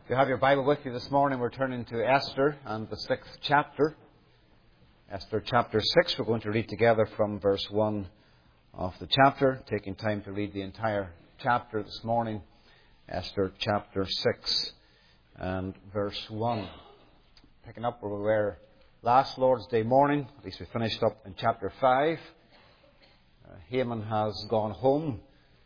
If you have your Bible with you this morning, we're turning to Esther and the 6th chapter. Esther chapter 6, we're going to read together from verse 1 of the chapter, taking time to read the entire chapter this morning. Esther chapter 6 and verse 1. Picking up where we were last Lord's Day morning, at least we finished up in chapter 5. Haman has gone home,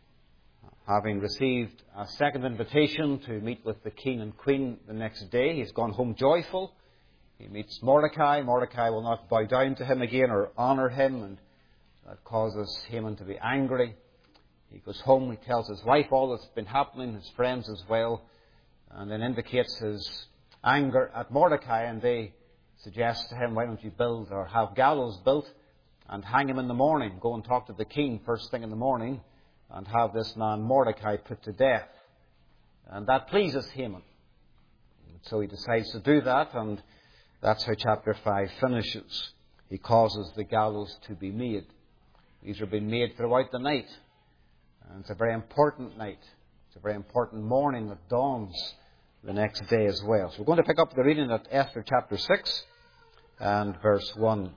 having received a second invitation to meet with the king and queen the next day. He's gone home joyful. He meets Mordecai. Mordecai will not bow down to him again or honour him, and that causes Haman to be angry. He goes home, he tells his wife all that's been happening, his friends as well, and then indicates his anger at Mordecai, and they suggest to him, why don't you build or have gallows built and hang him in the morning. Go and talk to the king first thing in the morning and have this man Mordecai put to death. And that pleases Haman. So he decides to do that, and that's how chapter 5 finishes. He causes the gallows to be made. These are being made throughout the night. And it's a very important night. It's a very important morning that dawns the next day as well. So we're going to pick up the reading at Esther chapter 6 and verse 1.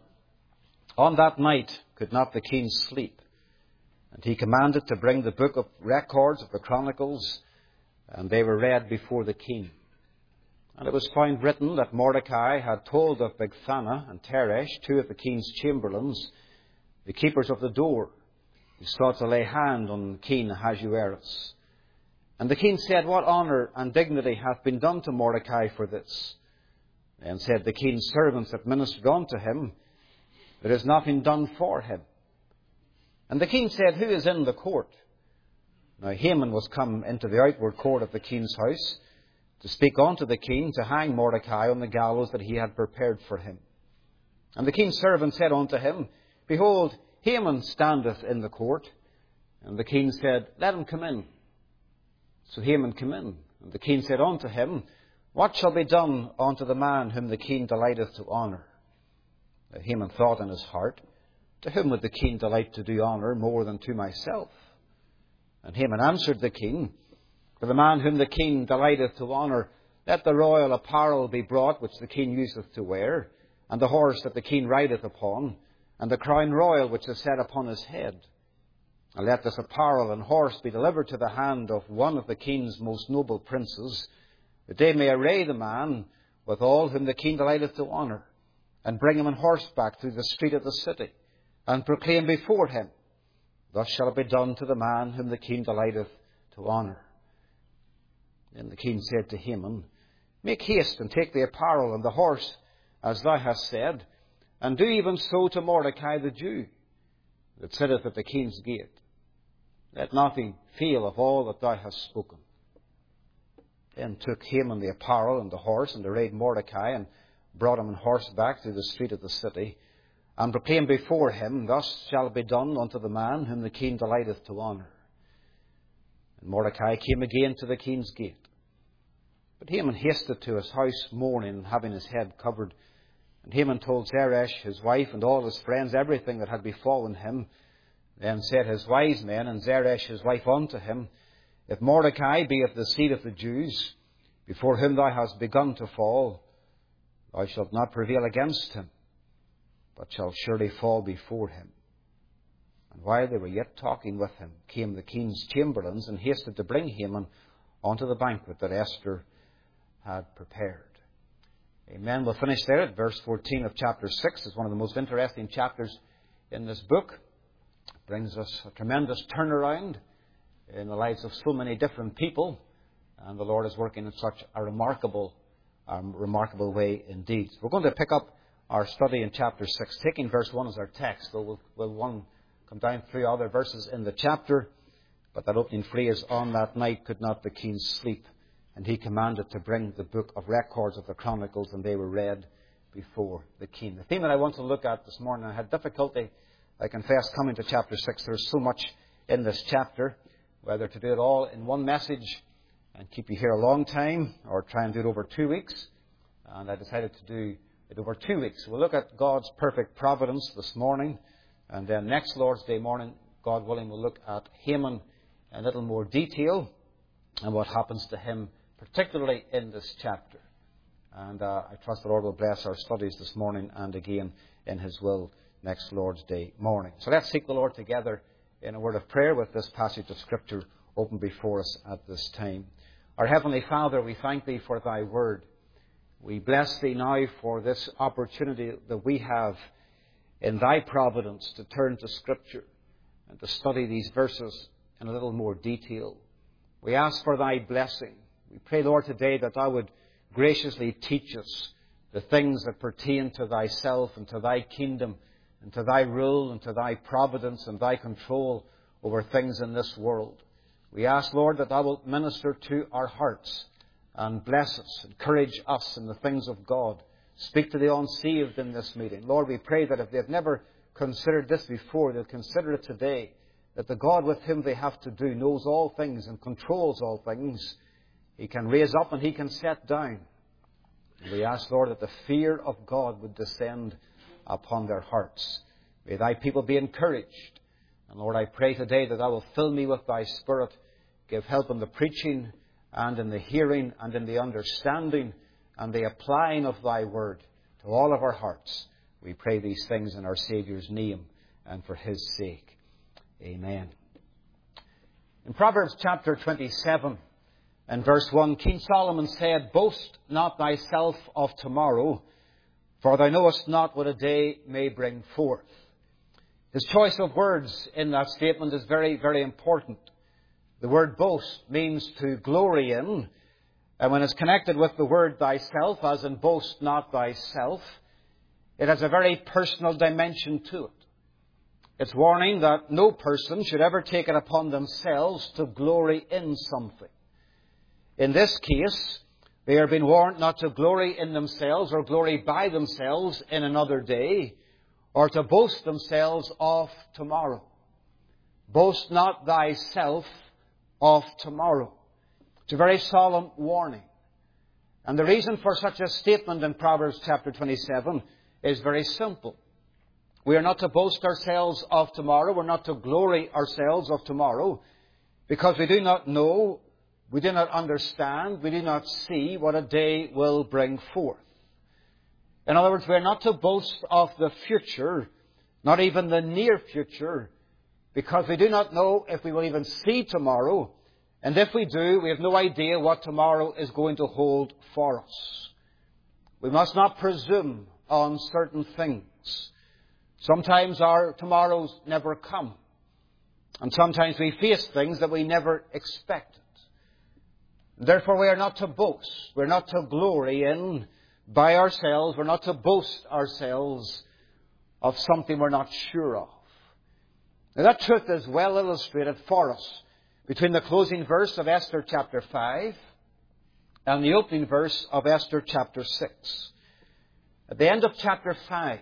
On that night could not the king sleep, and he commanded to bring the book of records of the Chronicles, and they were read before the king. And it was found written that Mordecai had told of Bigthana and Teresh, two of the king's chamberlains, the keepers of the door, who sought to lay hand on King Ahasuerus. And the king said, What honour and dignity hath been done to Mordecai for this? Then said the king's servants that ministered unto him, There is nothing done for him. And the king said, Who is in the court? Now Haman was come into the outward court of the king's house to speak unto the king to hang Mordecai on the gallows that he had prepared for him. And the king's servant said unto him, Behold, Haman standeth in the court. And the king said, Let him come in. So Haman came in. And the king said unto him, What shall be done unto the man whom the king delighteth to honour? Now Haman thought in his heart, To whom would the king delight to do honour more than to myself? And Haman answered the king, For the man whom the king delighteth to honour, let the royal apparel be brought which the king useth to wear, and the horse that the king rideth upon, and the crown royal which is set upon his head. And let this apparel and horse be delivered to the hand of one of the king's most noble princes, that they may array the man with all whom the king delighteth to honour, and bring him on horseback through the street of the city, and proclaim before him, Thus shall it be done to the man whom the king delighteth to honour. Then the king said to Haman, Make haste and take the apparel and the horse, as thou hast said, and do even so to Mordecai the Jew, that sitteth at the king's gate. Let nothing fail of all that thou hast spoken. Then took Haman the apparel and the horse, and arrayed Mordecai, and brought him on horseback through the street of the city, and proclaimed before him, Thus shall it be done unto the man whom the king delighteth to honour. And Mordecai came again to the king's gate. But Haman hasted to his house mourning, having his head covered. And Haman told Zeresh, his wife, and all his friends everything that had befallen him. Then said his wise men and Zeresh his wife unto him, If Mordecai be of the seed of the Jews, before whom thou hast begun to fall, thou shalt not prevail against him, but shalt surely fall before him. And while they were yet talking with him, came the king's chamberlains, and hasted to bring Haman unto the banquet that Esther had prepared. Amen. We'll finish there at verse 14 of chapter 6. It's one of the most interesting chapters in this book. It brings us a tremendous turnaround in the lives of so many different people. And the Lord is working in such a remarkable way indeed. So we're going to pick up our study in chapter 6, taking verse 1 as our text. Though we'll come down through other verses in the chapter. But that opening phrase, On that night could not the king sleep, and he commanded to bring the book of records of the Chronicles, and they were read before the king. The theme that I want to look at this morning, I had difficulty, I confess, coming to chapter 6. There's so much in this chapter, whether to do it all in one message and keep you here a long time, or try and do it over 2 weeks. And I decided to do it over 2 weeks. We'll look at God's perfect providence this morning, and then next Lord's Day morning, God willing, we'll look at Haman in a little more detail and what happens to him particularly in this chapter. And I trust the Lord will bless our studies this morning and again in His will next Lord's Day morning. So let's seek the Lord together in a word of prayer with this passage of Scripture open before us at this time. Our Heavenly Father, we thank Thee for Thy Word. We bless Thee now for this opportunity that we have in Thy providence to turn to Scripture and to study these verses in a little more detail. We ask for Thy blessing. We pray, Lord, today that Thou would graciously teach us the things that pertain to Thyself and to Thy kingdom and to Thy rule and to Thy providence and Thy control over things in this world. We ask, Lord, that Thou wilt minister to our hearts and bless us, encourage us in the things of God. Speak to the unsaved in this meeting. Lord, we pray that if they've never considered this before, they'll consider it today, that the God with whom they have to do knows all things and controls all things. He can raise up and He can set down. We ask, Lord, that the fear of God would descend upon their hearts. May Thy people be encouraged. And Lord, I pray today that Thou will fill me with Thy Spirit, give help in the preaching and in the hearing and in the understanding and the applying of Thy Word to all of our hearts. We pray these things in our Saviour's name and for His sake. Amen. In Proverbs chapter 27 and verse 1, King Solomon said, "Boast not thyself of tomorrow, for thou knowest not what a day may bring forth." His choice of words in that statement is very, very important. The word boast means to glory in, and when it's connected with the word thyself, as in boast not thyself, it has a very personal dimension to it. It's warning that no person should ever take it upon themselves to glory in something. In this case, they are being warned not to glory in themselves or glory by themselves in another day, or to boast themselves of tomorrow. Boast not thyself of tomorrow. It's a very solemn warning. And the reason for such a statement in Proverbs chapter 27 is very simple. We are not to boast ourselves of tomorrow. We're not to glory ourselves of tomorrow because we do not know, we do not understand, we do not see what a day will bring forth. In other words, we are not to boast of the future, not even the near future, because we do not know if we will even see tomorrow. And if we do, we have no idea what tomorrow is going to hold for us. We must not presume on certain things. Sometimes our tomorrows never come. And sometimes we face things that we never expected. Therefore, we are not to boast. We're not to glory in by ourselves. We're not to boast ourselves of something we're not sure of. Now, that truth is well illustrated for us between the closing verse of Esther chapter 5 and the opening verse of Esther chapter 6. At the end of chapter 5,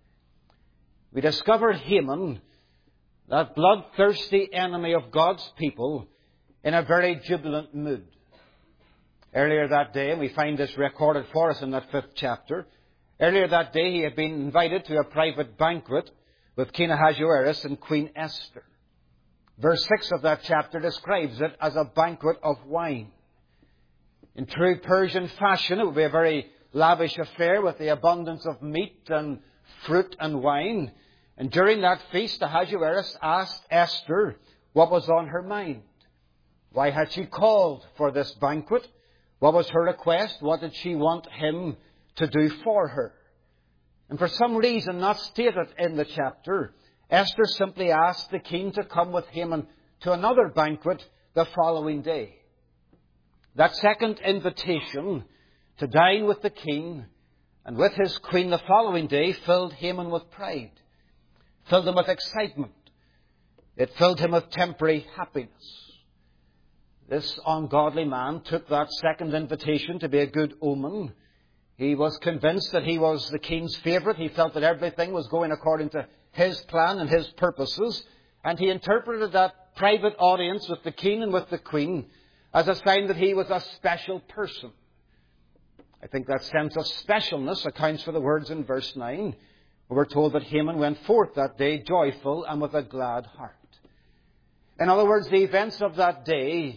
we discover Haman, that bloodthirsty enemy of God's people, in a very jubilant mood. Earlier that day, and we find this recorded for us in that 5th chapter, earlier that day he had been invited to a private banquet with King Ahasuerus and Queen Esther. Verse 6 of that chapter describes it as a banquet of wine. In true Persian fashion, it would be a very lavish affair with the abundance of meat and fruit and wine. And during that feast, Ahasuerus asked Esther what was on her mind. Why had she called for this banquet? What was her request? What did she want him to do for her? And for some reason not stated in the chapter, Esther simply asked the king to come with Haman to another banquet the following day. That second invitation to dine with the king and with his queen the following day filled Haman with pride, filled him with excitement. It filled him with temporary happiness. This ungodly man took that second invitation to be a good omen. He was convinced that he was the king's favourite. He felt that everything was going according to his plan and his purposes. And he interpreted that private audience with the king and with the queen as a sign that he was a special person. I think that sense of specialness accounts for the words in verse 9. We're told that Haman went forth that day joyful and with a glad heart. In other words, the events of that day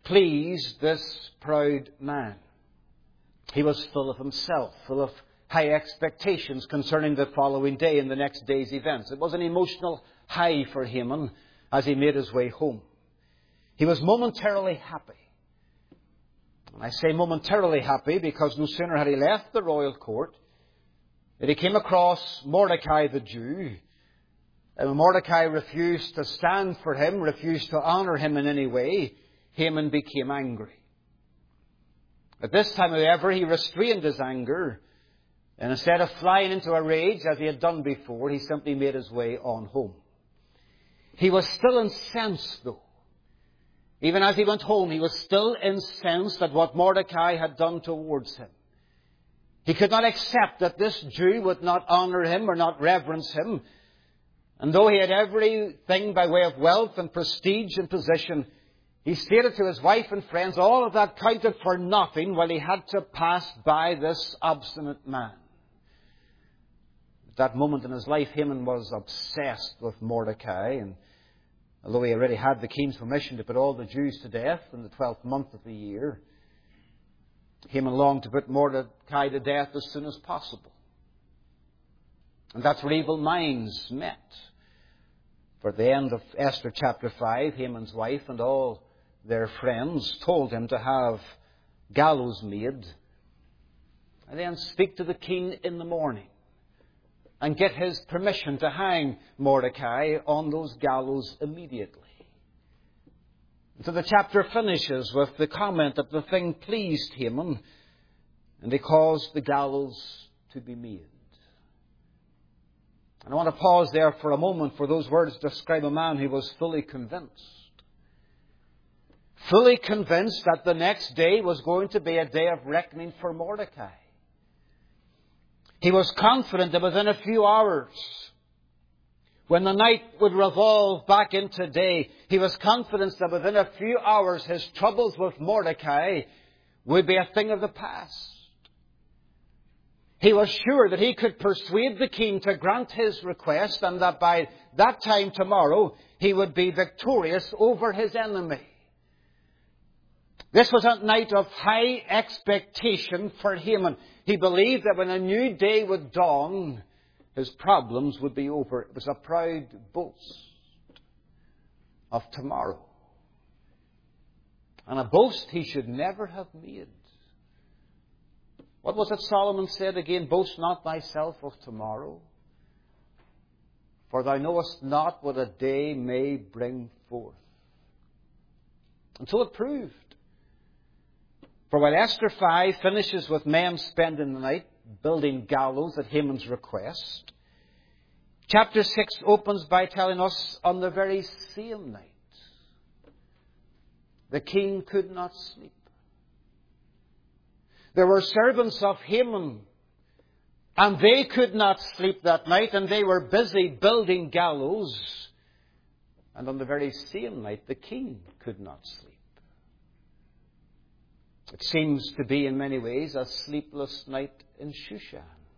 pleased this proud man. He was full of himself, full of high expectations concerning the following day and the next day's events. It was an emotional high for Haman as he made his way home. He was momentarily happy. And I say momentarily happy because no sooner had he left the royal court that he came across Mordecai the Jew. And when Mordecai refused to stand for him, refused to honour him in any way, Haman became angry. At this time, however, he restrained his anger, and instead of flying into a rage as he had done before, he simply made his way on home. He was still incensed, though. Even as he went home, he was still incensed at what Mordecai had done towards him. He could not accept that this Jew would not honour him or not reverence him. And though he had everything by way of wealth and prestige and position, he stated to his wife and friends all of that counted for nothing while he had to pass by this obstinate man. At that moment in his life, Haman was obsessed with Mordecai, and although he already had the king's permission to put all the Jews to death in the 12th month of the year, Haman longed to put Mordecai to death as soon as possible. And that's where evil minds met. For at the end of Esther chapter 5, Haman's wife and all their friends told him to have gallows made and then speak to the king in the morning and get his permission to hang Mordecai on those gallows immediately. And so the chapter finishes with the comment that the thing pleased Haman and he caused the gallows to be made. And I want to pause there for a moment, for those words describe a man who was fully convinced. Fully convinced that the next day was going to be a day of reckoning for Mordecai. He was confident that within a few hours, when the night would revolve back into day, he was confident that within a few hours his troubles with Mordecai would be a thing of the past. He was sure that he could persuade the king to grant his request and that by that time tomorrow he would be victorious over his enemy. This was a night of high expectation for Haman. He believed that when a new day would dawn, his problems would be over. It was a proud boast of tomorrow. And a boast he should never have made. What was it Solomon said again? Boast not thyself of tomorrow, for thou knowest not what a day may bring forth. And so it proved. For while Esther 5 finishes with men spending the night building gallows at Haman's request, chapter 6 opens by telling us on the very same night, the king could not sleep. There were servants of Haman, and they could not sleep that night, and they were busy building gallows. And on the very same night, the king could not sleep. It seems to be, in many ways, a sleepless night in Shushan.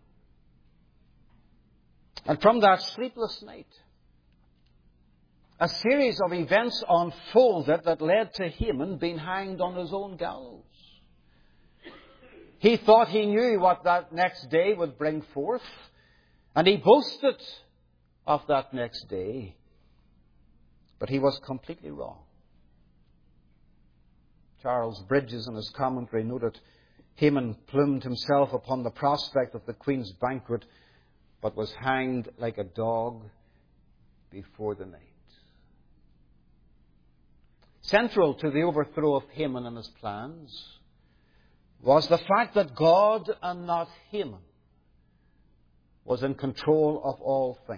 And from that sleepless night, a series of events unfolded that led to Haman being hanged on his own gallows. He thought he knew what that next day would bring forth, and he boasted of that next day. But he was completely wrong. Charles Bridges, in his commentary, noted, Haman plumed himself upon the prospect of the Queen's banquet, but was hanged like a dog before the night. Central to the overthrow of Haman and his plans was the fact that God and not Haman was in control of all things.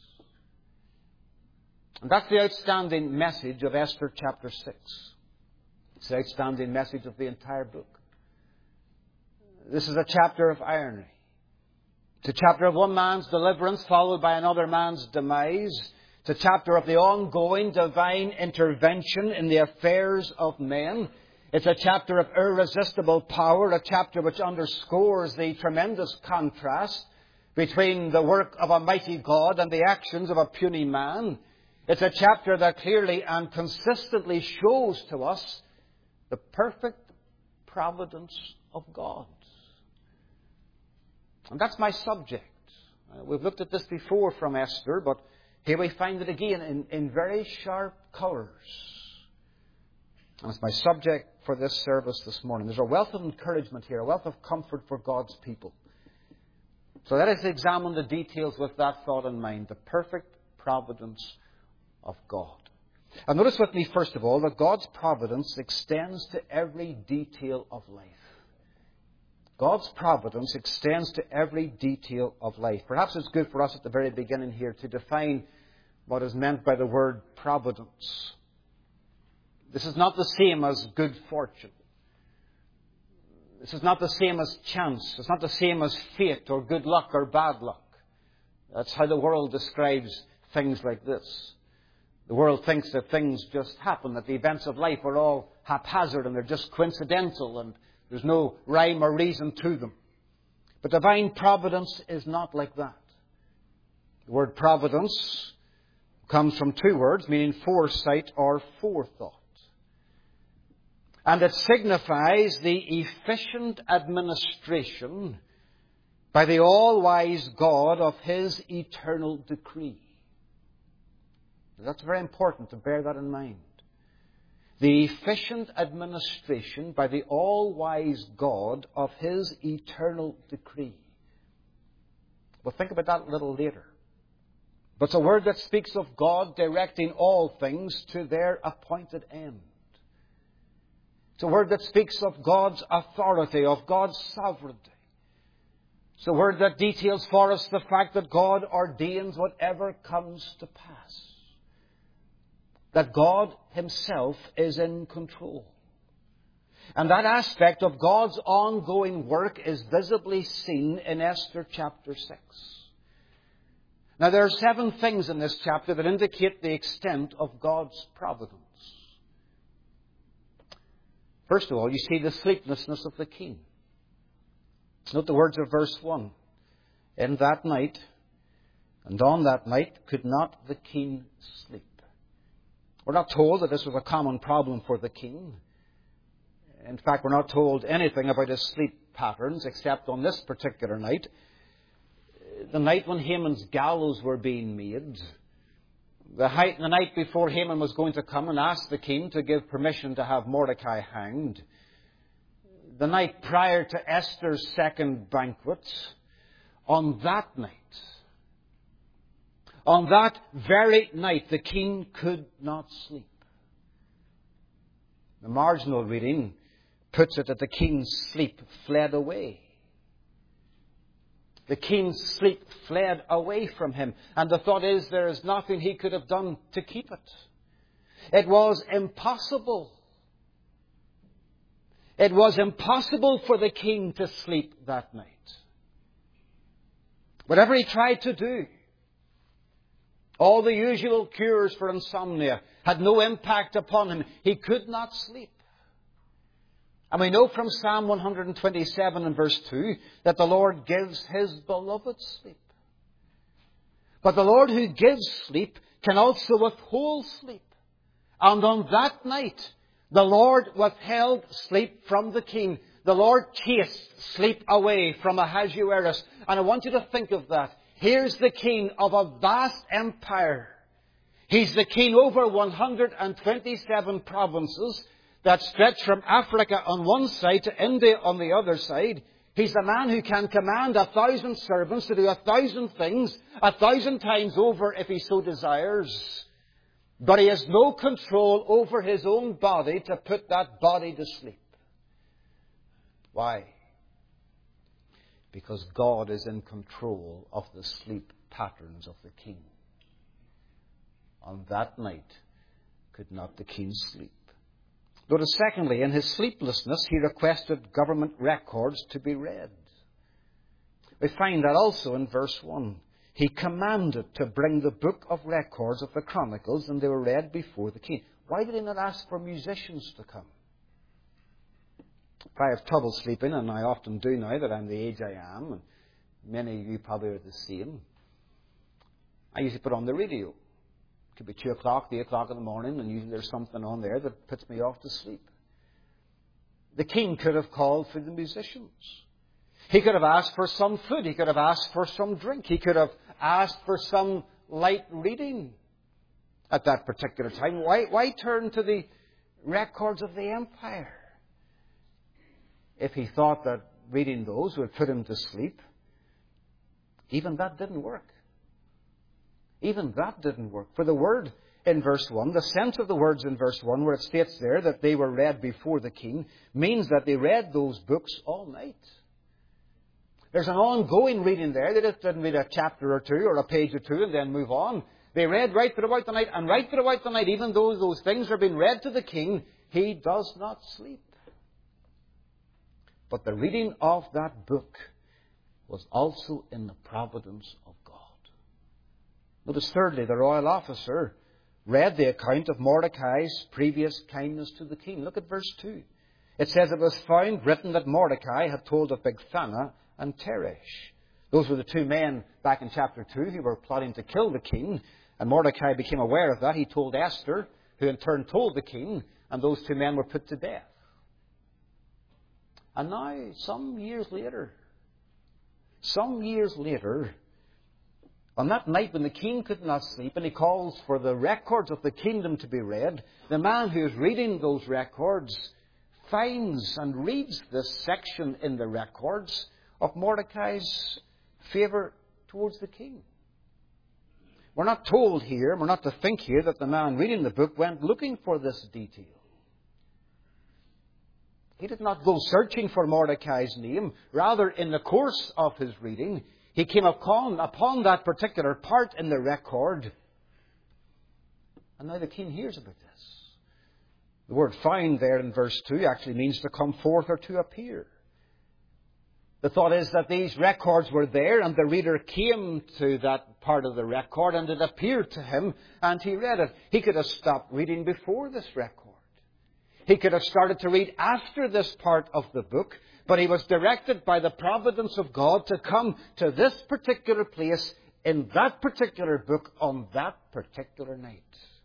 And that's the outstanding message of Esther chapter 6. It's the outstanding message of the entire book. This is a chapter of irony. It's a chapter of one man's deliverance followed by another man's demise. It's a chapter of the ongoing divine intervention in the affairs of men. It's a chapter of irresistible power, a chapter which underscores the tremendous contrast between the work of a mighty God and the actions of a puny man. It's a chapter that clearly and consistently shows to us The perfect providence of God. And that's my subject. We've looked at this before from Esther, but here we find it again in very sharp colours. And it's my subject for this service this morning. There's a wealth of encouragement here, a wealth of comfort for God's people. So let us examine the details with that thought in mind, the perfect providence of God. And notice with me, first of all, that God's providence extends to every detail of life. God's providence extends to every detail of life. Perhaps it's good for us at the very beginning here to define what is meant by the word providence. This is not the same as good fortune. This is not the same as chance. It's not the same as fate or good luck or bad luck. That's how the world describes things like this. The world thinks that things just happen, that the events of life are all haphazard and they're just coincidental and there's no rhyme or reason to them. But divine providence is not like that. The word providence comes from two words, meaning foresight or forethought. And it signifies the efficient administration by the all-wise God of His eternal decree. That's very important to bear that in mind. The efficient administration by the all-wise God of His eternal decree. We'll think about that a little later. But it's a word that speaks of God directing all things to their appointed end. It's a word that speaks of God's authority, of God's sovereignty. It's a word that details for us the fact that God ordains whatever comes to pass. That God Himself is in control. And that aspect of God's ongoing work is visibly seen in Esther chapter 6. Now there are 7 things in this chapter that indicate the extent of God's providence. First of all, you see the sleeplessness of the king. Note the words of verse 1. In that night, and on that night, could not the king sleep. We're not told that this was a common problem for the king. In fact, we're not told anything about his sleep patterns, except on this particular night. The night when Haman's gallows were being made. The night before Haman was going to come and ask the king to give permission to have Mordecai hanged. The night prior to Esther's second banquet. On that very night, the king could not sleep. The marginal reading puts it that the king's sleep fled away. The king's sleep fled away from him. And the thought is, there is nothing he could have done to keep it. It was impossible. It was impossible for the king to sleep that night. Whatever he tried to do, all the usual cures for insomnia had no impact upon him. He could not sleep. And we know from Psalm 127 and verse 2 that the Lord gives His beloved sleep. But the Lord who gives sleep can also withhold sleep. And on that night, the Lord withheld sleep from the king. The Lord chased sleep away from Ahasuerus. And I want you to think of that. Here's the king of a vast empire. He's the king over 127 provinces that stretch from Africa on one side to India on the other side. He's the man who can command 1,000 servants to do 1,000 things 1,000 times over if he so desires. But he has no control over his own body to put that body to sleep. Why? Because God is in control of the sleep patterns of the king. On that night could not the king sleep. Notice, secondly, in his sleeplessness, he requested government records to be read. We find that also in verse 1. He commanded to bring the book of records of the Chronicles, and they were read before the king. Why did he not ask for musicians to come? If I have trouble sleeping, and I often do now that I'm the age I am, and many of you probably are the same, I usually put on the radio. It could be 2 o'clock, 3 o'clock in the morning, and usually there's something on there that puts me off to sleep. The king could have called for the musicians. He could have asked for some food. He could have asked for some drink. He could have asked for some light reading at that particular time. Why turn to the records of the empire if he thought that reading those would put him to sleep? Even that didn't work. Even that didn't work. For the word in verse 1, the sense of the words in verse 1, where it states there that they were read before the king, means that they read those books all night. There's an ongoing reading there. They just didn't read a chapter or two or a page or two and then move on. They read right throughout the night, and right throughout the night, even though those things are being read to the king, he does not sleep. But the reading of that book was also in the providence of God. Notice thirdly, the royal officer read the account of Mordecai's previous kindness to the king. Look at verse 2. It says, it was found written that Mordecai had told of Bigthana and Teresh. Those were the two men back in chapter 2 who were plotting to kill the king. And Mordecai became aware of that. He told Esther, who in turn told the king, and those two men were put to death. And now, some years later, on that night when the king could not sleep and he calls for the records of the kingdom to be read, the man who is reading those records finds and reads this section in the records of Mordecai's favour towards the king. We're not told here, we're not to think here that the man reading the book went looking for this detail. He did not go searching for Mordecai's name. Rather, in the course of his reading, he came upon that particular part in the record. And now the king hears about this. The word found there in verse 2 actually means to come forth or to appear. The thought is that these records were there and the reader came to that part of the record and it appeared to him and he read it. He could have stopped reading before this record. He could have started to read after this part of the book, but he was directed by the providence of God to come to this particular place in that particular book on that particular night.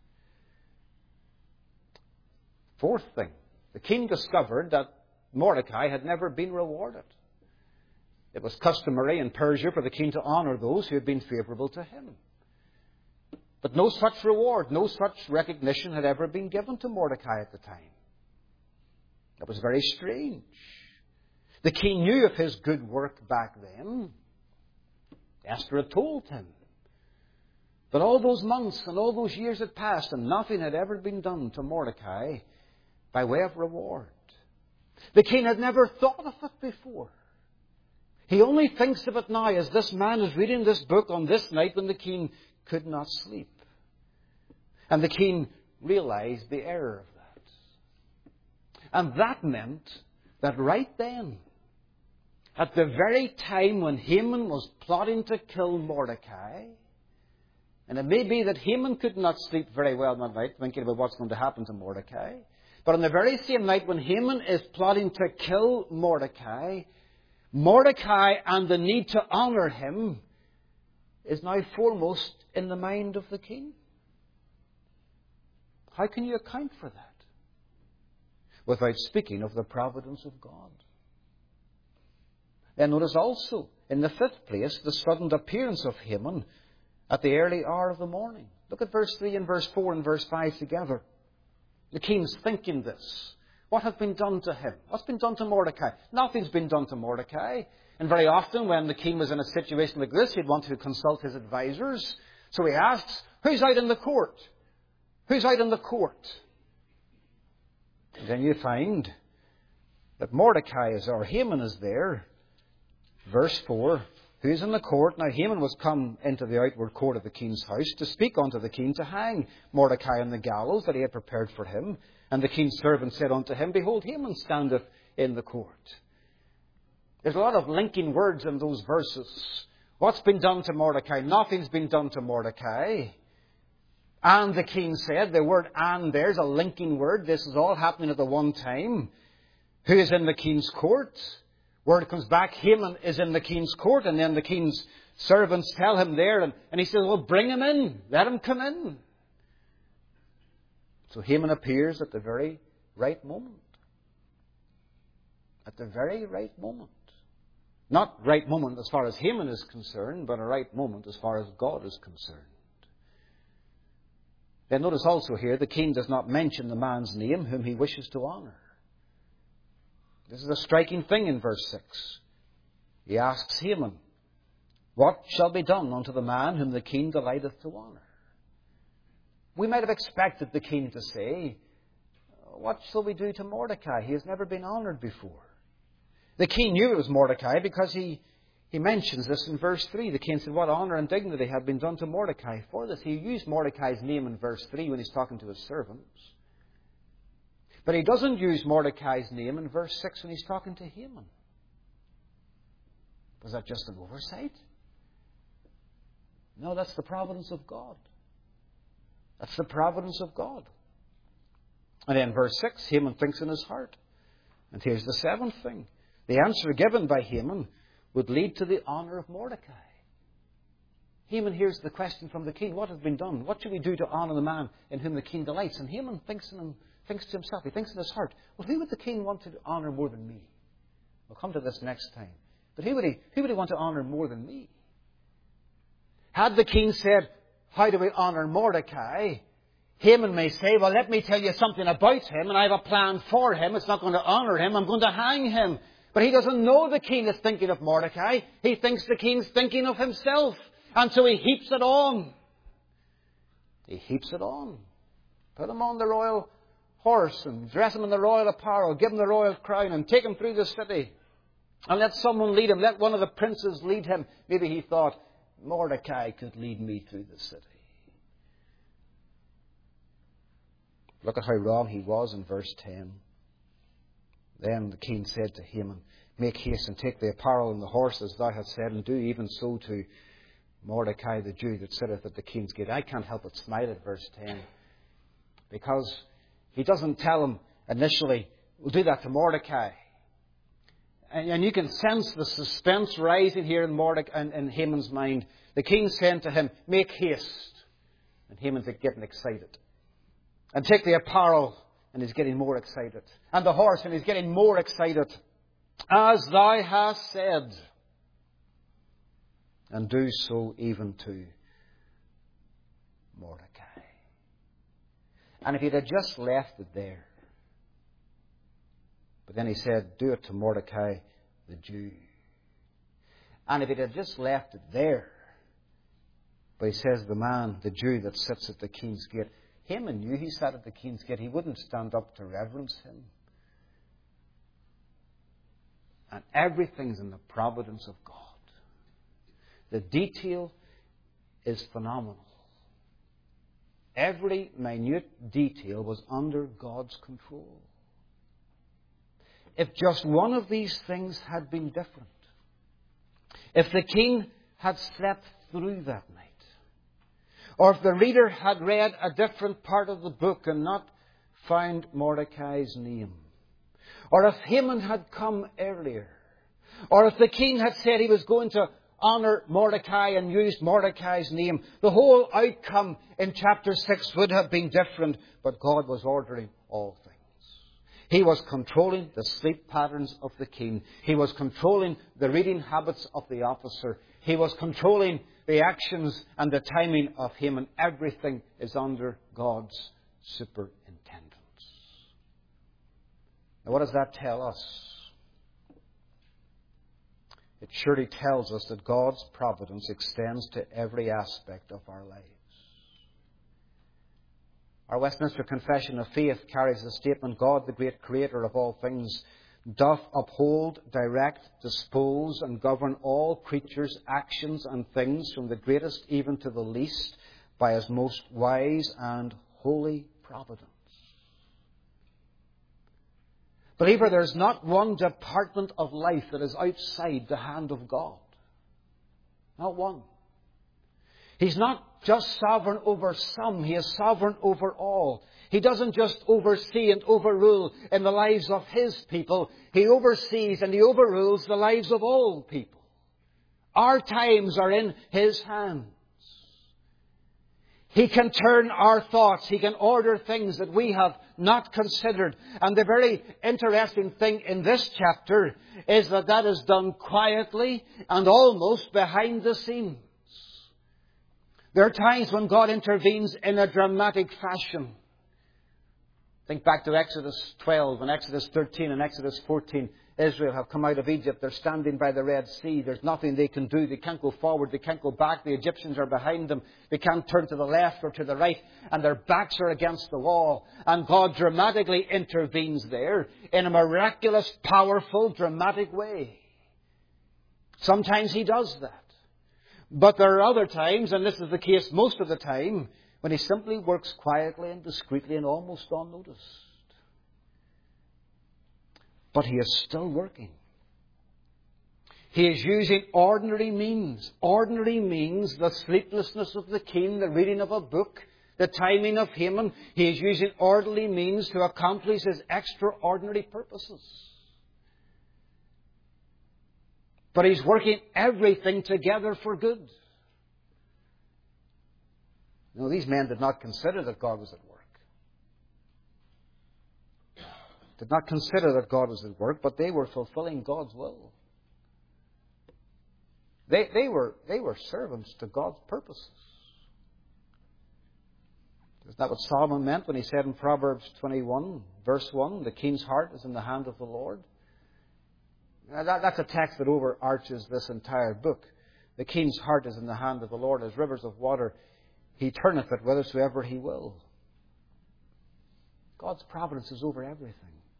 Fourth thing, the king discovered that Mordecai had never been rewarded. It was customary in Persia for the king to honour those who had been favourable to him. But no such reward, no such recognition had ever been given to Mordecai at the time. That was very strange. The king knew of his good work back then. Esther had told him. But all those months and all those years had passed and nothing had ever been done to Mordecai by way of reward. The king had never thought of it before. He only thinks of it now as this man is reading this book on this night when the king could not sleep. And the king realized the error of that. And that meant that right then, at the very time when Haman was plotting to kill Mordecai, and it may be that Haman could not sleep very well that night, thinking about what's going to happen to Mordecai, but on the very same night when Haman is plotting to kill Mordecai, Mordecai and the need to honour him is now foremost in the mind of the king. How can you account for that without speaking of the providence of God? Then notice also, in the fifth place, the sudden appearance of Haman at the early hour of the morning. Look at verse 3 and verse 4 and verse 5 together. The king's thinking this. What has been done to him? What's been done to Mordecai? Nothing's been done to Mordecai. And very often when the king was in a situation like this, he'd want to consult his advisors. So he asks, who's out in the court? Who's out in the court? And then you find that Mordecai is, or Haman is there. Verse 4, who's in the court? Now Haman was come into the outward court of the king's house to speak unto the king to hang Mordecai on the gallows that he had prepared for him. And the king's servant said unto him, behold, Haman standeth in the court. There's a lot of linking words in those verses. What's been done to Mordecai? Nothing's been done to Mordecai. And the king said, the word and there's a linking word. This is all happening at the one time. Who is in the king's court? Word comes back, Haman is in the king's court. And then the king's servants tell him there. And he says, well, bring him in. Let him come in. So Haman appears at the very right moment. At the very right moment. Not right moment as far as Haman is concerned, but a right moment as far as God is concerned. Then notice also here, the king does not mention the man's name whom he wishes to honour. This is a striking thing in verse 6. He asks Haman, what shall be done unto the man whom the king delighteth to honour? We might have expected the king to say, what shall we do to Mordecai? He has never been honoured before. The king knew it was Mordecai because he mentions this in verse 3. The king said, what honour and dignity had been done to Mordecai for this? He used Mordecai's name in verse 3 when he's talking to his servants. But he doesn't use Mordecai's name in verse 6 when he's talking to Haman. Was that just an oversight? No, that's the providence of God. That's the providence of God. And then verse 6, Haman thinks in his heart. And here's the seventh thing. The answer given by Haman would lead to the honour of Mordecai. Haman hears the question from the king, what has been done? What should we do to honour the man in whom the king delights? And Haman thinks to himself, he thinks in his heart, well, who would the king want to honour more than me? We'll come to this next time. But who would he want to honour more than me? Had the king said, how do we honour Mordecai? Haman may say, well, let me tell you something about him, and I have a plan for him. It's not going to honour him. I'm going to hang him. But he doesn't know the king is thinking of Mordecai. He thinks the king's thinking of himself. And so he heaps it on. He heaps it on. Put him on the royal horse and dress him in the royal apparel. Give him the royal crown and take him through the city. And let someone lead him. Let one of the princes lead him. Maybe he thought, Mordecai could lead me through the city. Look at how wrong he was in verse 10. Then the king said to Haman, make haste and take the apparel and the horse as thou hast said, and do even so to Mordecai the Jew that sitteth at the king's gate. I can't help but smile at verse 10. Because he doesn't tell him initially, we'll do that to Mordecai. And you can sense the suspense rising here in Haman's mind. The king said to him, make haste. And Haman's getting excited. And take the apparel, and he's getting more excited. And the horse, and he's getting more excited. As thou hast said. And do so even to Mordecai. And if he'd have just left it there. But then he said, do it to Mordecai the Jew. And if he'd have just left it there. But he says, the man, the Jew that sits at the king's gate. Haman knew he sat at the king's gate. He wouldn't stand up to reverence him. And everything's in the providence of God. The detail is phenomenal. Every minute detail was under God's control. If just one of these things had been different, if the king had slept through that night, or if the reader had read a different part of the book and not found Mordecai's name, or if Haman had come earlier, or if the king had said he was going to honour Mordecai and used Mordecai's name, the whole outcome in chapter 6 would have been different, but God was ordering all things. He was controlling the sleep patterns of the king. He was controlling the reading habits of the officer. He was controlling the actions and the timing of Haman. Everything is under God's superintendence. Now, what does that tell us? It surely tells us that God's providence extends to every aspect of our lives. Our Westminster Confession of Faith carries the statement, God, the great creator of all things, doth uphold, direct, dispose, and govern all creatures' actions and things, from the greatest even to the least, by his most wise and holy providence. Believer, there's not one department of life that is outside the hand of God. Not one. He's not just sovereign over some. He is sovereign over all. He doesn't just oversee and overrule in the lives of His people. He oversees and He overrules the lives of all people. Our times are in His hands. He can turn our thoughts. He can order things that we have not considered. And the very interesting thing in this chapter is that that is done quietly and almost behind the scenes. There are times when God intervenes in a dramatic fashion. Think back to Exodus 12 and Exodus 13 and Exodus 14. Israel have come out of Egypt. They're standing by the Red Sea. There's nothing they can do. They can't go forward. They can't go back. The Egyptians are behind them. They can't turn to the left or to the right. And their backs are against the wall. And God dramatically intervenes there in a miraculous, powerful, dramatic way. Sometimes He does that. But there are other times, and this is the case most of the time, when He simply works quietly and discreetly and almost unnoticed. But He is still working. He is using ordinary means. Ordinary means, the sleeplessness of the king, the reading of a book, the timing of Haman. He is using ordinary means to accomplish His extraordinary purposes. But He's working everything together for good. You know, these men did not consider that God was at work. Did not consider that God was at work, but they were fulfilling God's will. They were servants to God's purposes. Isn't that what Solomon meant when he said in Proverbs 21, verse 1, the king's heart is in the hand of the Lord? Now that's a text that overarches this entire book. The king's heart is in the hand of the Lord. As rivers of water, He turneth it whithersoever He will. God's providence is over everything.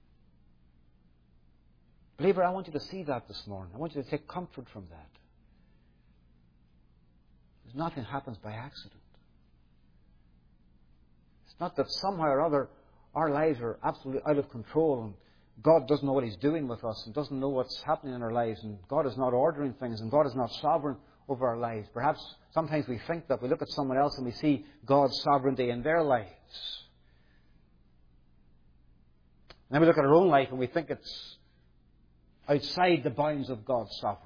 Believer, I want you to see that this morning. I want you to take comfort from that. Because nothing happens by accident. It's not that somehow or other our lives are absolutely out of control and God doesn't know what He's doing with us and doesn't know what's happening in our lives and God is not ordering things and God is not sovereign over our lives. Perhaps sometimes we think that we look at someone else and we see God's sovereignty in their lives. And then we look at our own life and we think it's outside the bounds of God's sovereignty.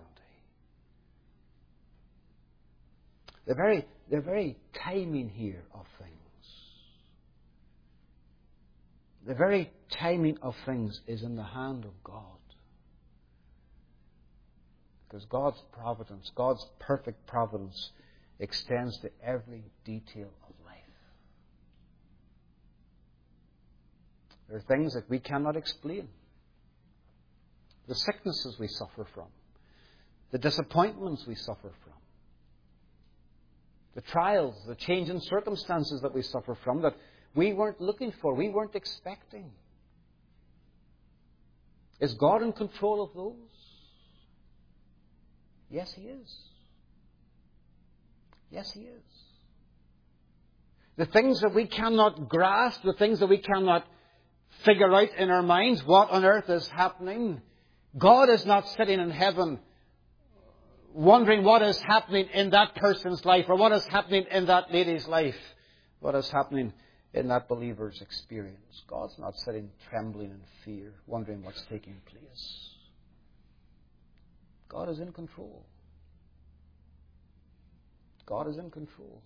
The very timing here of things. The very timing of things is in the hand of God. Because God's providence, God's perfect providence, extends to every detail of life. There are things that we cannot explain. The sicknesses we suffer from. The disappointments we suffer from. The trials, the change in circumstances that we suffer from that we weren't looking for, we weren't expecting. Is God in control of those? Yes, He is. Yes, He is. The things that we cannot grasp, the things that we cannot figure out in our minds, what on earth is happening, God is not sitting in heaven wondering what is happening in that person's life or what is happening in that lady's life, what is happening in that believer's experience. God's not sitting trembling in fear, wondering what's taking place. God is in control. God is in control.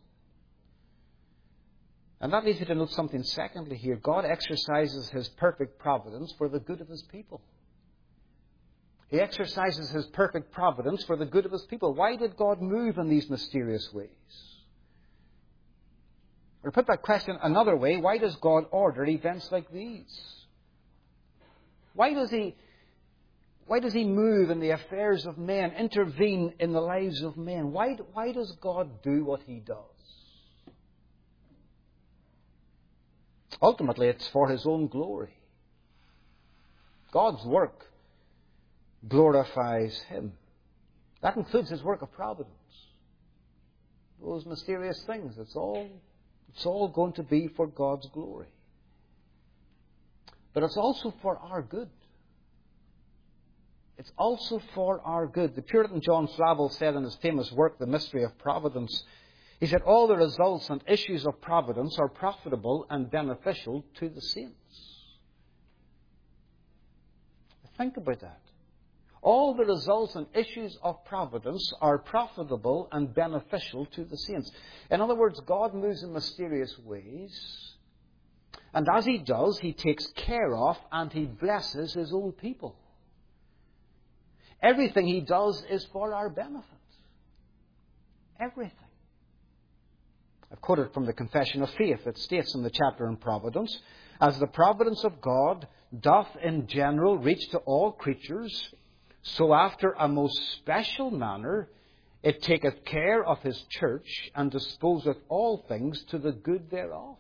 And that leads you to note something secondly here. God exercises His perfect providence for the good of His people. He exercises His perfect providence for the good of His people. Why did God move in these mysterious ways? Or to put that question another way, why does God order events like these? Why does He move in the affairs of men, intervene in the lives of men? Why does God do what He does? Ultimately, it's for His own glory. God's work glorifies Him. That includes His work of providence. Those mysterious things, it's all going to be for God's glory. But it's also for our good. It's also for our good. The Puritan John Flavel said in his famous work, The Mystery of Providence, he said, all the results and issues of providence are profitable and beneficial to the saints. Think about that. All the results and issues of providence are profitable and beneficial to the saints. In other words, God moves in mysterious ways. And as He does, He takes care of and He blesses His own people. Everything He does is for our benefit. Everything. I've quoted from the Confession of Faith. It states in the chapter on providence, "As the providence of God doth in general reach to all creatures, so after a most special manner it taketh care of His church, and disposeth all things to the good thereof."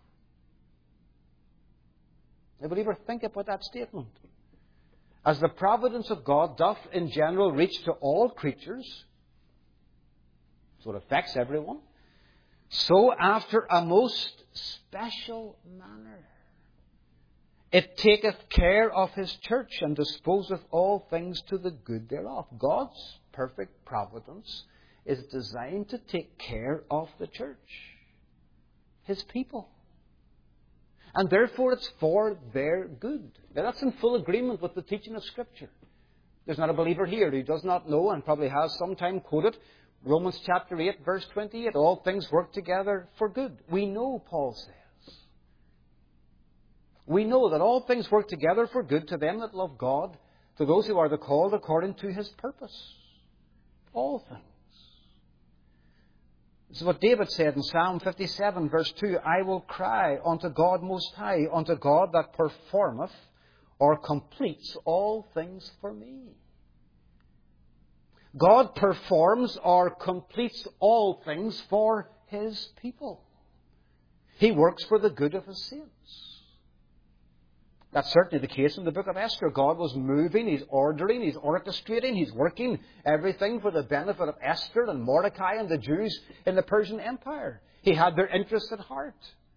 Now, believer, think about that statement. As the providence of God doth in general reach to all creatures, so it affects everyone, so after a most special manner it taketh care of His church, and disposeth all things to the good thereof. God's perfect providence is designed to take care of the church, His people. And therefore it's for their good. Now that's in full agreement with the teaching of Scripture. There's not a believer here who does not know, and probably has sometime quoted, Romans chapter 8, verse 28, all things work together for good. We know, Paul says. We know that all things work together for good to them that love God, to those who are the called according to His purpose. All things. This is what David said in Psalm 57, verse 2, "I will cry unto God Most High, unto God that performeth or completes all things for me." God performs or completes all things for His people. He works for the good of His saints. That's certainly the case in the book of Esther. God was moving, He's ordering, He's orchestrating, He's working everything for the benefit of Esther and Mordecai and the Jews in the Persian Empire. He had their interests at heart.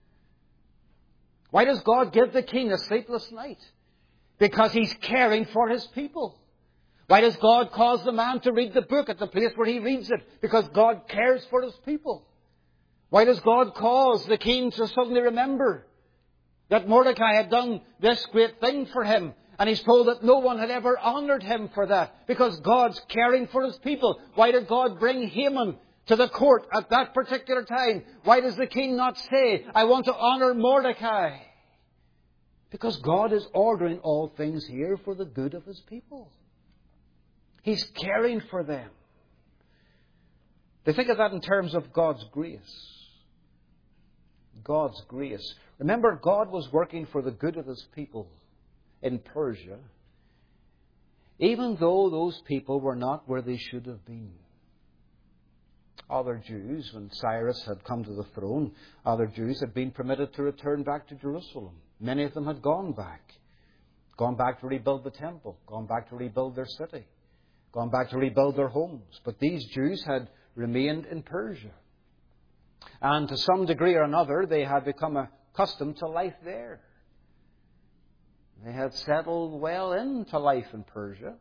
Why does God give the king a sleepless night? Because He's caring for His people. Why does God cause the man to read the book at the place where he reads it? Because God cares for His people. Why does God cause the king to suddenly remember that Mordecai had done this great thing for him, and he's told that no one had ever honoured him for that? Because God's caring for His people. Why did God bring Haman to the court at that particular time? Why does the king not say, "I want to honour Mordecai"? Because God is ordering all things here for the good of His people. He's caring for them. They think of that in terms of God's grace. God's grace. Remember, God was working for the good of His people in Persia, even though those people were not where they should have been. Other Jews, when Cyrus had come to the throne, other Jews had been permitted to return back to Jerusalem. Many of them had gone back to rebuild the temple, gone back to rebuild their city, gone back to rebuild their homes. But these Jews had remained in Persia. And to some degree or another, they had become accustomed to life there. They had settled well into life in Persia.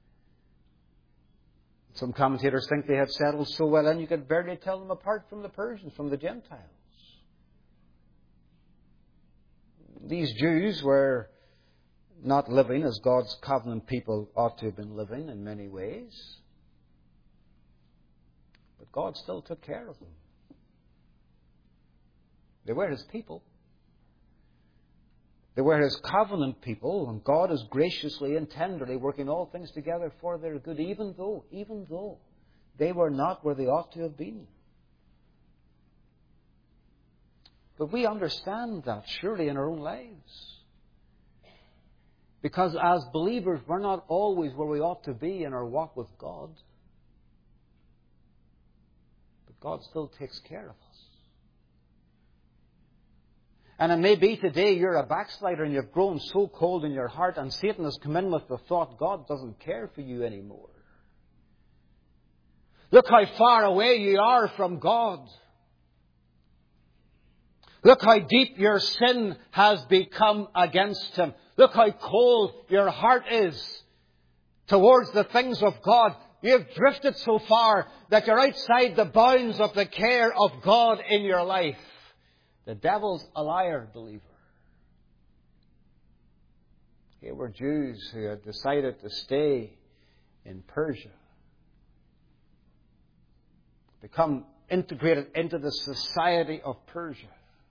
Some commentators think they had settled so well in you could barely tell them apart from the Persians, from the Gentiles. These Jews were not living as God's covenant people ought to have been living in many ways. But God still took care of them. They were His people. They were His covenant people, and God is graciously and tenderly working all things together for their good, even though they were not where they ought to have been. But we understand that surely in our own lives. Because as believers, we're not always where we ought to be in our walk with God. But God still takes care of us. And it may be today you're a backslider and you've grown so cold in your heart, and Satan has come in with the thought God doesn't care for you anymore. Look how far away you are from God. Look how deep your sin has become against Him. Look how cold your heart is towards the things of God. You have drifted so far that you're outside the bounds of the care of God in your life. The devil's a liar, believer. Here were Jews who had decided to stay in Persia. Become integrated into the society of Persia.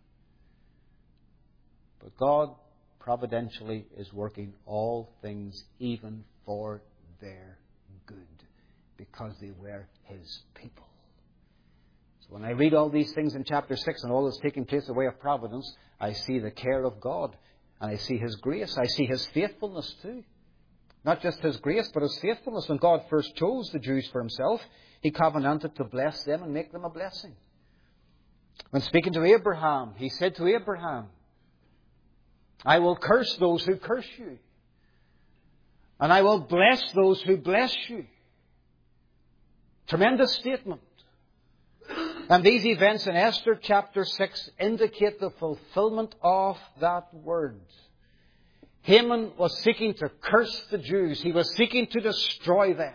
But God providentially is working all things even for their good, because they were His people. So when I read all these things in chapter 6 and all that's taking place in the way of providence, I see the care of God, and I see His grace. I see His faithfulness too. Not just His grace, but His faithfulness. When God first chose the Jews for Himself, He covenanted to bless them and make them a blessing. When speaking to Abraham, He said to Abraham, I will curse those who curse you, and I will bless those who bless you. Tremendous statement. And these events in Esther chapter 6 indicate the fulfillment of that word. Haman was seeking to curse the Jews. He was seeking to destroy them.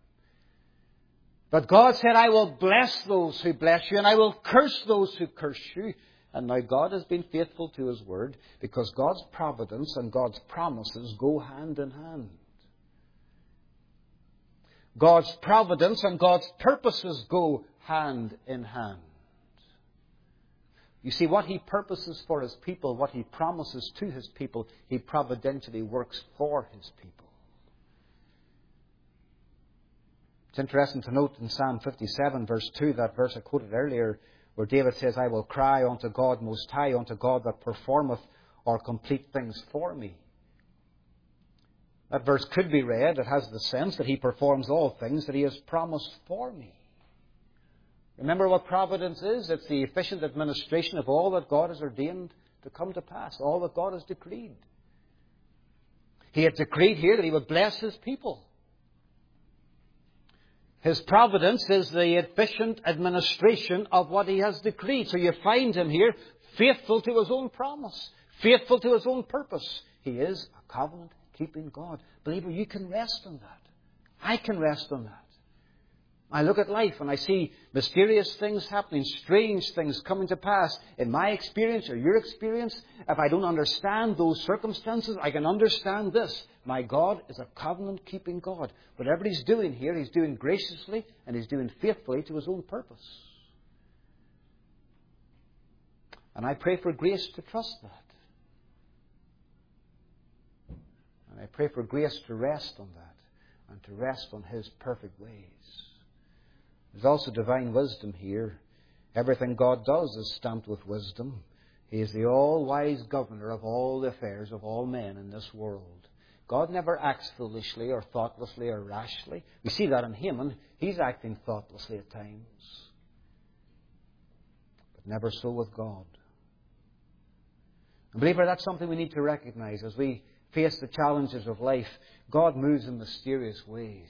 But God said, I will bless those who bless you, and I will curse those who curse you. And now God has been faithful to His word, because God's providence and God's promises go hand in hand. God's providence and God's purposes go hand in hand. You see, what He purposes for His people, what He promises to His people, He providentially works for His people. It's interesting to note in Psalm 57, verse 2, that verse I quoted earlier, where David says, I will cry unto God most high, unto God that performeth or complete things for me. That verse could be read, it has the sense that He performs all things that He has promised for me. Remember what providence is? It's the efficient administration of all that God has ordained to come to pass, all that God has decreed. He had decreed here that He would bless His people. His providence is the efficient administration of what He has decreed. So you find Him here faithful to His own promise, faithful to His own purpose. He is a covenant-keeping God. Believer, you can rest on that. I can rest on that. I look at life and I see mysterious things happening, strange things coming to pass in my experience or your experience. If I don't understand those circumstances, I can understand this. My God is a covenant-keeping God. Whatever He's doing here, He's doing graciously and He's doing faithfully to His own purpose. And I pray for grace to trust that. And I pray for grace to rest on that and to rest on His perfect ways. There's also divine wisdom here. Everything God does is stamped with wisdom. He is the all-wise governor of all the affairs of all men in this world. God never acts foolishly or thoughtlessly or rashly. We see that in Haman. He's acting thoughtlessly at times. But never so with God. And believer, that's something we need to recognize as we face the challenges of life. God moves in mysterious ways.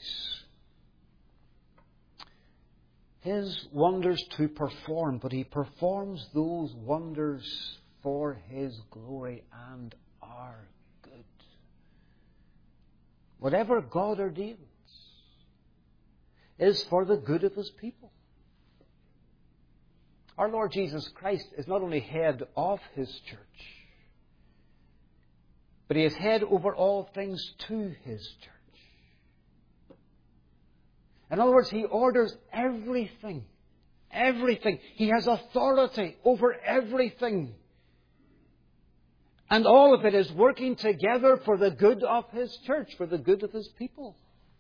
His wonders to perform, but He performs those wonders for His glory and our good. Whatever God ordains is for the good of His people. Our Lord Jesus Christ is not only head of His church, but He is head over all things to His church. In other words, He orders everything. Everything. He has authority over everything. And all of it is working together for the good of His church, for the good of His people.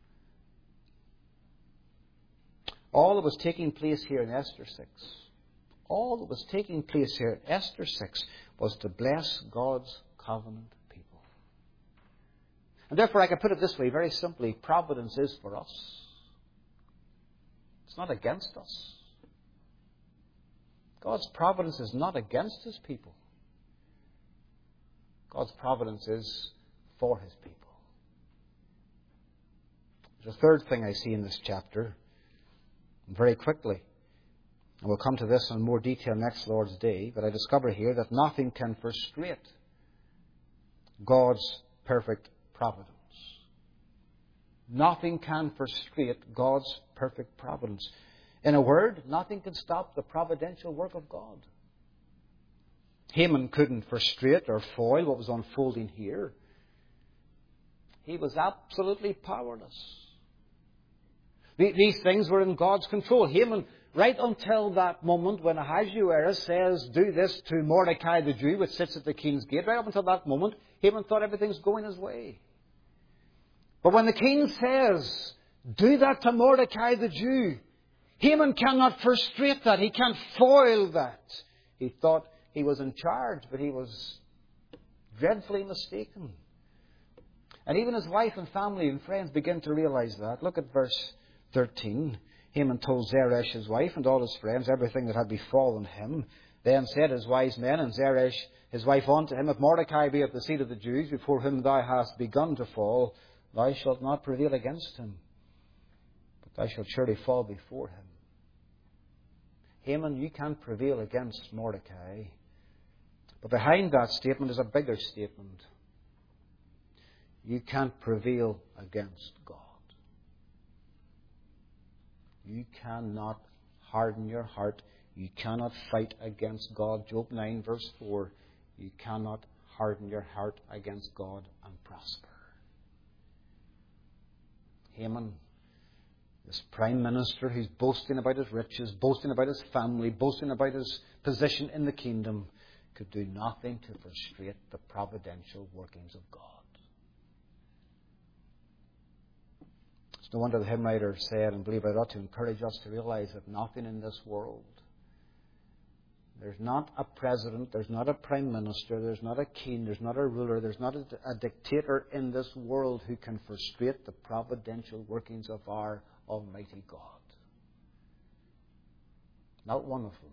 All that was taking place here in Esther 6, all that was taking place here in Esther 6 was to bless God's covenant people. And therefore, I can put it this way, very simply, providence is for us. It's not against us. God's providence is not against His people. God's providence is for His people. There's a third thing I see in this chapter, very quickly. And we'll come to this in more detail next Lord's Day, but I discover here that nothing can frustrate God's perfect providence. Nothing can frustrate God's perfect providence. In a word, nothing can stop the providential work of God. Haman couldn't frustrate or foil what was unfolding here. He was absolutely powerless. These things were in God's control. Haman, right until that moment when Ahasuerus says, do this to Mordecai the Jew, which sits at the king's gate, right up until that moment, Haman thought everything's going his way. But when the king says, do that to Mordecai the Jew, Haman cannot frustrate that. He can't foil that. He thought he was in charge, but he was dreadfully mistaken. And even his wife and family and friends begin to realize that. Look at verse 13. Haman told Zeresh, his wife, and all his friends everything that had befallen him. Then said his wise men and Zeresh, his wife, unto him, if Mordecai be of the seed of the Jews, before whom thou hast begun to fall, thou shalt not prevail against him, but thou shalt surely fall before him. Haman, you can't prevail against Mordecai. But behind that statement is a bigger statement. You can't prevail against God. You cannot harden your heart. You cannot fight against God. Job 9 verse 4. You cannot harden your heart against God and prosper. Haman, this prime minister who's boasting about his riches, boasting about his family, boasting about his position in the kingdom, could do nothing to frustrate the providential workings of God. It's no wonder the hymn writer said, and believe it ought to encourage us to realize that nothing in this world, there's not a president, there's not a prime minister, there's not a king, there's not a ruler, there's not a dictator in this world who can frustrate the providential workings of our Almighty God. Not one of them.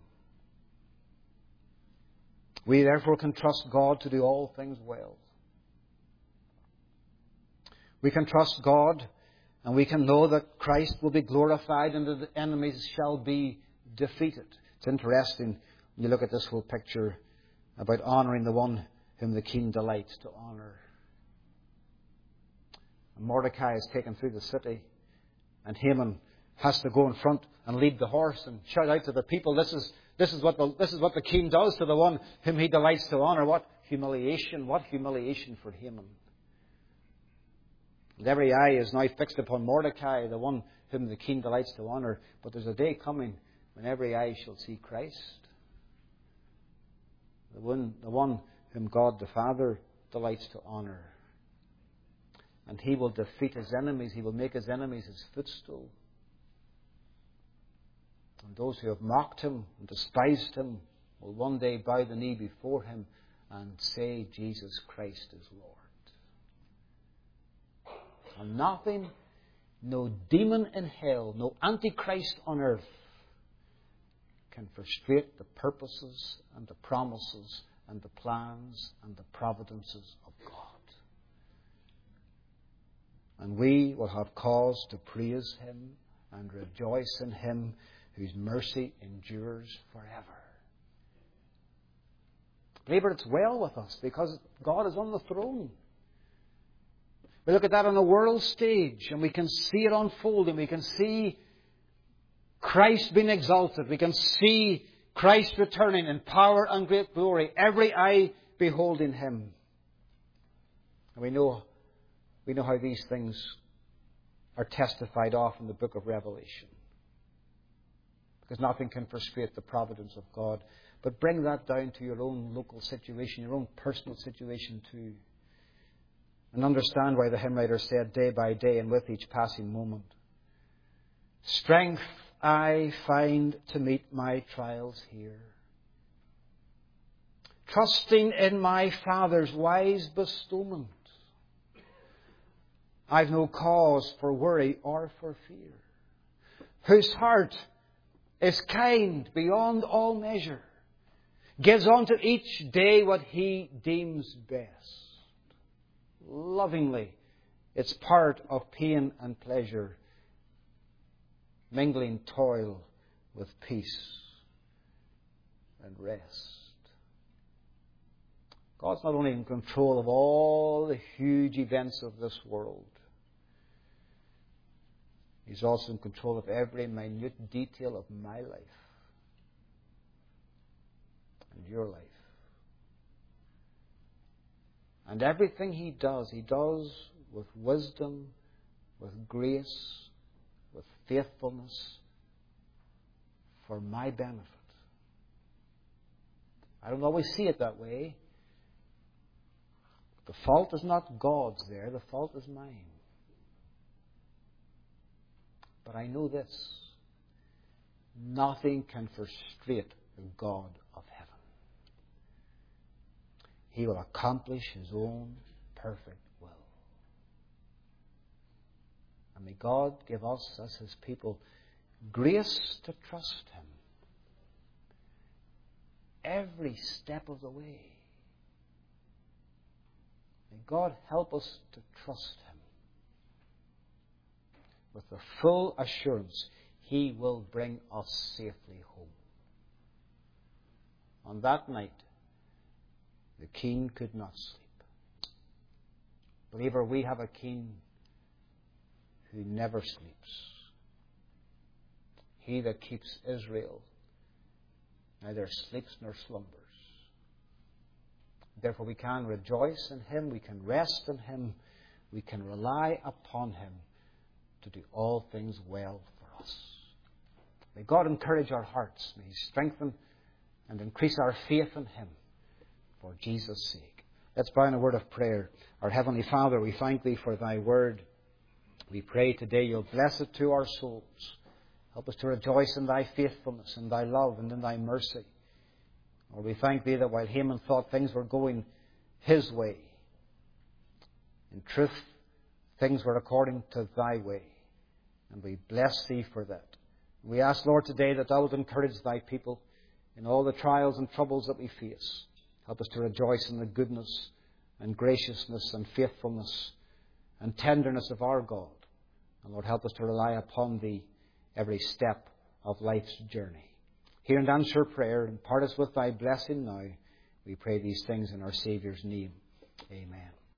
We therefore can trust God to do all things well. We can trust God, and we can know that Christ will be glorified and that the enemies shall be defeated. It's interesting when you look at this whole picture about honouring the one whom the king delights to honour. And Mordecai is taken through the city, and Haman has to go in front and lead the horse and shout out to the people, this is what the king does to the one whom he delights to honour. What humiliation for Haman. And every eye is now fixed upon Mordecai, the one whom the king delights to honour. But there's a day coming when every eye shall see Christ. The one whom God the Father delights to honour. And he will defeat his enemies. He will make his enemies his footstool. And those who have mocked him and despised him will one day bow the knee before him and say, Jesus Christ is Lord. And nothing, no demon in hell, no antichrist on earth can frustrate the purposes and the promises and the plans and the providences of God. And we will have cause to praise Him and rejoice in Him whose mercy endures forever. Believer, it's well with us because God is on the throne. We look at that on the world stage and we can see it unfolding. We can see Christ being exalted. We can see Christ returning in power and great glory. Every eye beholding Him. And we know how these things are testified of in the book of Revelation. Because nothing can frustrate the providence of God. But bring that down to your own local situation, your own personal situation too. And understand why the hymn writer said, day by day and with each passing moment, strength I find to meet my trials here. Trusting in my Father's wise bestowment, I've no cause for worry or for fear. Whose heart is kind beyond all measure, gives unto each day what He deems best. Lovingly, it's part of pain and pleasure, mingling toil with peace and rest. God's not only in control of all the huge events of this world, He's also in control of every minute detail of my life and your life. And everything He does with wisdom, with grace, with faithfulness for my benefit. I don't always see it that way. The fault is not God's there. The fault is mine. But I know this. Nothing can frustrate the God of heaven. He will accomplish His own perfect will. And may God give us, as His people, grace to trust Him every step of the way. May God help us to trust Him with the full assurance He will bring us safely home. On that night, the king could not sleep. Believer, we have a king who never sleeps. He that keeps Israel neither sleeps nor slumbers. Therefore we can rejoice in Him, we can rest in Him, we can rely upon Him to do all things well for us. May God encourage our hearts. May He strengthen and increase our faith in Him for Jesus' sake. Let's bow in a word of prayer. Our Heavenly Father, we thank Thee for Thy word. We pray today You'll bless it to our souls. Help us to rejoice in Thy faithfulness, in Thy love, and in Thy mercy. Lord, we thank Thee that while Haman thought things were going his way, in truth, things were according to Thy way. And we bless Thee for that. We ask, Lord, today that Thou would encourage Thy people in all the trials and troubles that we face. Help us to rejoice in the goodness and graciousness and faithfulness and tenderness of our God. And Lord, help us to rely upon Thee every step of life's journey. Hear and answer prayer, and part us with Thy blessing now. We pray these things in our Saviour's name. Amen.